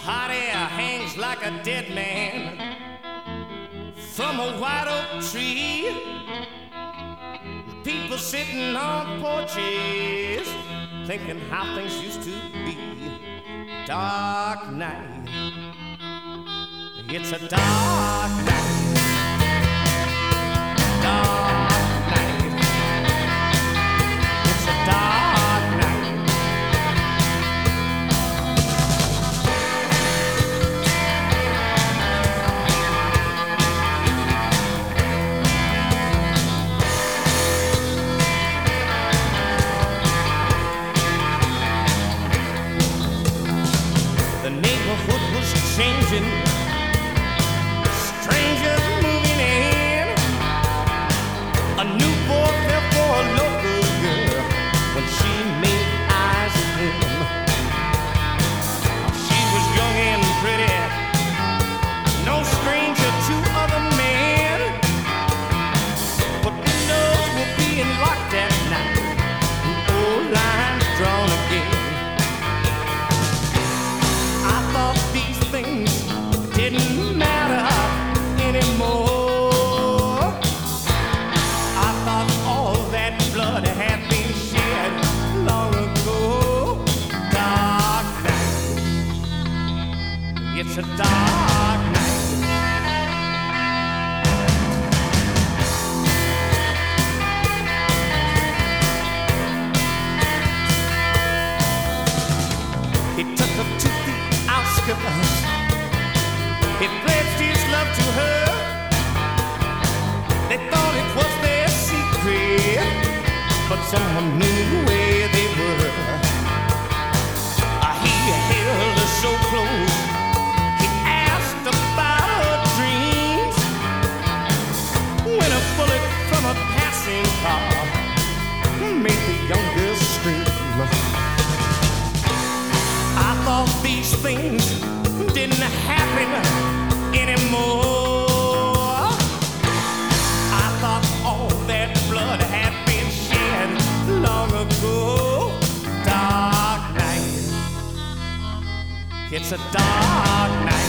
Hot air hangs like a dead man from a white oak tree. People sitting on porches thinking how things used to be. Dark night, it's a dark night. Dark night, it's a dark night. The neighborhood was changing, strangers moving in. A new boy fell for a local girl when she made eyes at him. She was young and pretty, no stranger to other men. But windows were being locked at night, and old lines drawn again. I thought these things didn't matter anymore. I thought all that blood had been shed long ago. Dark night, it's a dark night. He took her to the outskirts. He pledged his love to her. They thought it was their secret, but someone knew where they were. He held her so close. He asked about her dreams. When a bullet from a passing car made the young girl scream. I thought these things didn't happen anymore. I thought all that blood had been shed long ago. Dark night, it's a dark night.